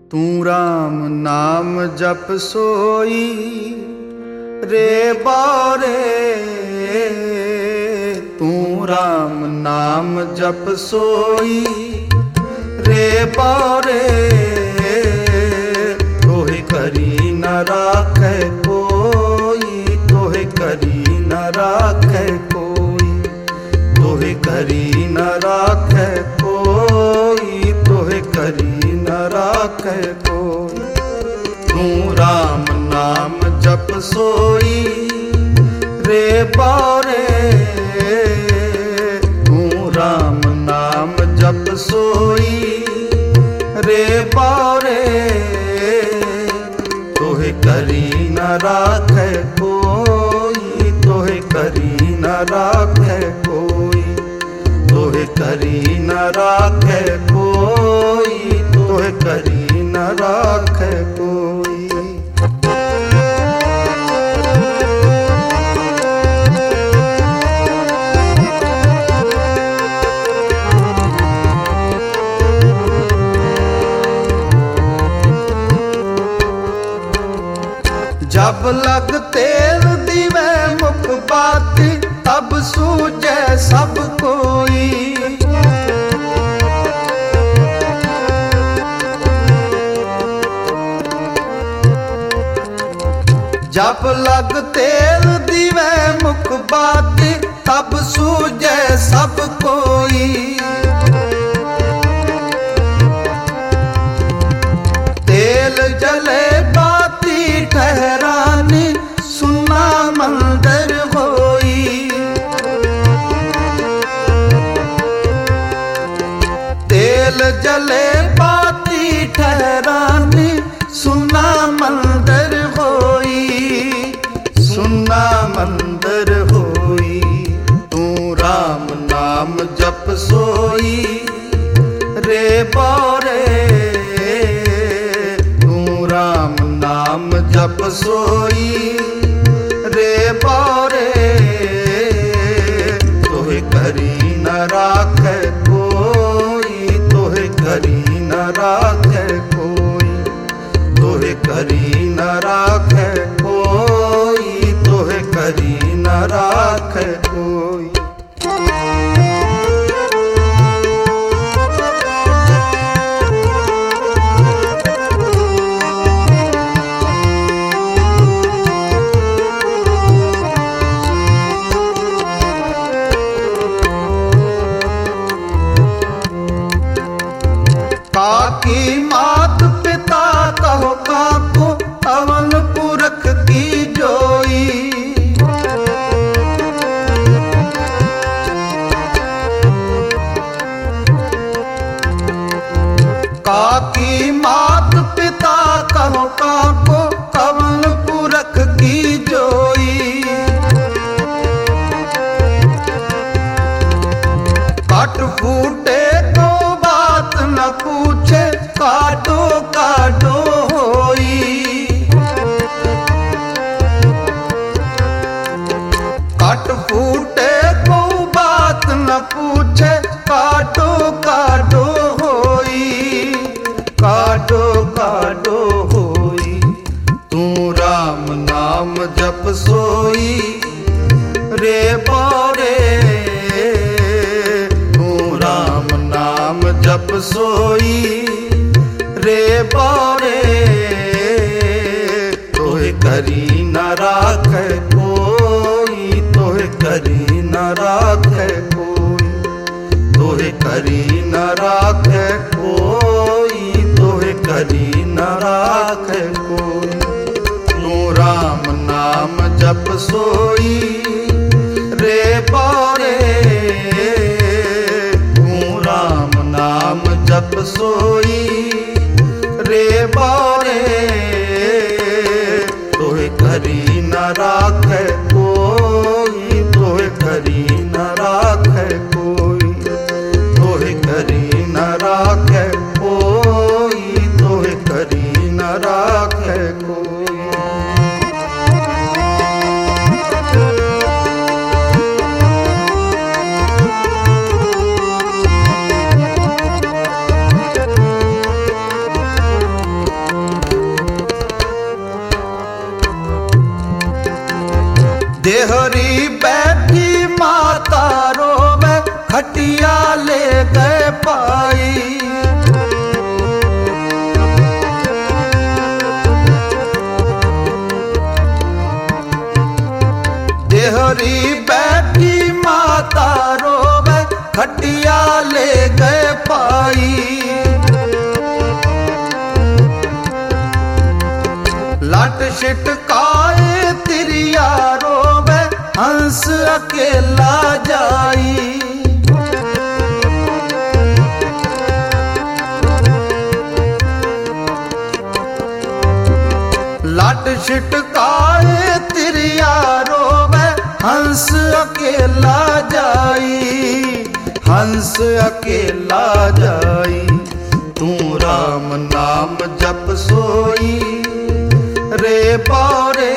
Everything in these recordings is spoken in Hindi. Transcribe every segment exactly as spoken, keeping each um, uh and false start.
तू राम नाम जप सोई रे बारे, तू राम नाम जप सोई रे बारे, तोहे करी न राखे कोई, तोहे करी न राखे कोई, तोहे करी न राखे कोई, तोहे करी न राखे कोई। तू राम नाम जप सोई रे बारे, तू राम नाम जप सोई रे बारे, तोहे करी न राखे कोई, तोहे करी न राखे कोई, तोहे करी न राखे कोई, तोहे करी न राखे कोई। जब लग तेल दिवे मुख बाती, तब सूझे सब कोई। जब लग तेल दिवे मुख बाती, तब सूझे सब कोई। तेल जले बाती ठहरानी, सुना मंदिर होई। तेल जले बाती ठहरानी, सुना मंदिर होई, सुना मंदिर होई। तू राम नाम जप सोई रे बारे, तू राम नाम जप सोई रे बारे, तोहे करी न राखे कोई, तोहे करी न राखे कोई, तोहे करी न राखे कोई, तोहे करी न राखे कोई। काकी मात पिता कहो काको, अवन पुरख की जोई। काकी मात पिता कहो काको, अवन पुरख की जोई। कट फूटे तो बात न पूछे, काटो काटो होई। कट फूटे को बात न पूछे, काटो काटो होई, काटो काटो होई। तू राम नाम जप सोई रे बारे, तू राम नाम जप सोई रे बारे, तोहे करी न राखे कोई, तोहे करी न राखे कोई, तोहे करी न राखे कोई, तोहे करी न राखे कोई। तू राम नाम जप सोई रे बारे, तू राम नाम जप सोई रे बारे, तोहे करी न राखे कोई, तोहे करी न राखे कोई, तोहे करी न राखे कोई, तोहे करी न राखे कोई। देहरी बैठी माता रोवे खटिया ले गए पाई। देहरी बैठी माता रोवे खटिया ले गए पाई। लाट छिटकाए तिरिया रोवे हंस अकेला जाई। लाट छिटकाए तिरिया रोवे हंस अकेला जाई। हंस अकेला जाई। तू राम नाम जप सोई रे बारे।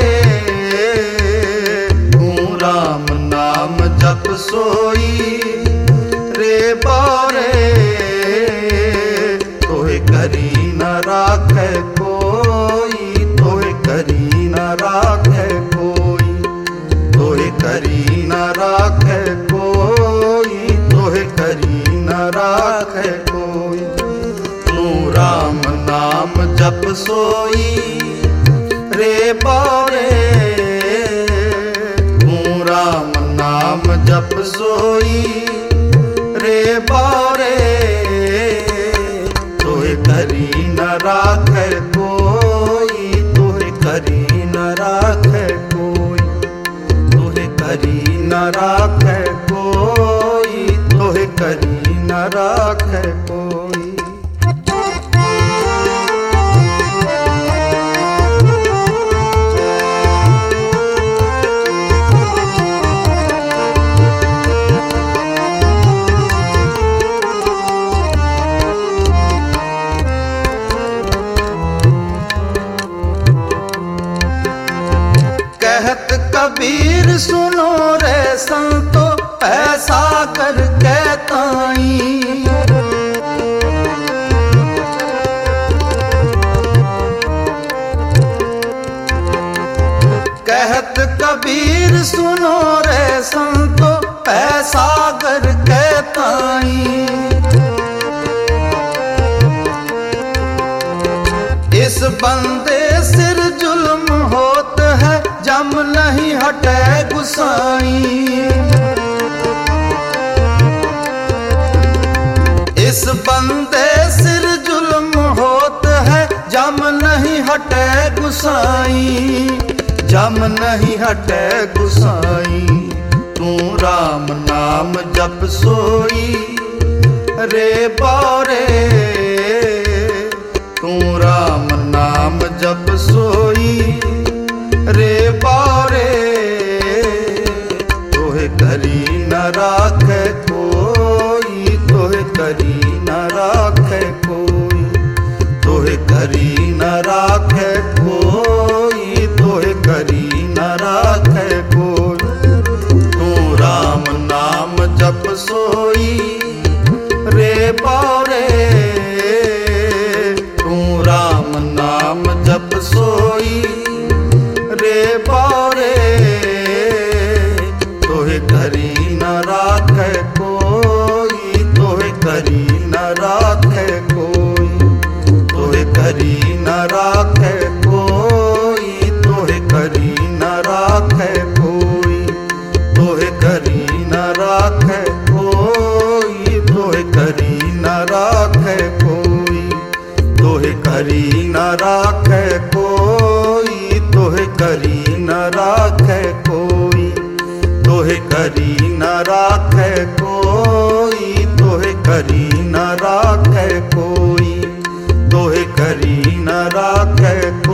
तू राम नाम जप सोई रे बारे। तोहे करी न राखे कोई। तोहे करी न राखे कोई। तोहे करी न राखे कोई। तोहे करी न राखे कोई। तू राम नाम जप सोई रे बारे। तू राम नाम जप सोई रे बारे। तोहे करी न राखे कोई। तोहे करी न राखे कोई। तोहे करी न राखे कोई। तोहे करी न राखे कोई। कहत कबीर सुनो रे संतो ऐसा कर कहताई। कहत कबीर सुनो रे संतो ऐसा कर कहताई। इस बंदे सिर जुल्म होत है जम नहीं हटे गुसाई। इस बंदे सिर जुल्म होत है जम नहीं हटे गुसाई। जम नहीं हटे गुसाई। तू राम नाम जप सोई रे बारे। तू राम नाम जप सोई रे बारे। तोहे करी न राखे कोई। तोहे करी न राखे कोई। तोहे करी न राखे कोई। तोहे करी न राखे कोई। तू राम नाम जप सोई रे बारे। तू राम नाम जप सोई रे बारे। तोहे करी न राखे कोई। तोहे करी न राखे कोई। तोहे करी न राखे कोई। तोहे करी न राखे कोई। तोहे करी न राखे कोई। तोहे करी न राखे कोई। तोहे करी न राखे कोई। तोहे करी न राखे कोई। तोहे करी न राखे कोई। तोहे करी न राखे कोई। तोहे करी न राखे कोई।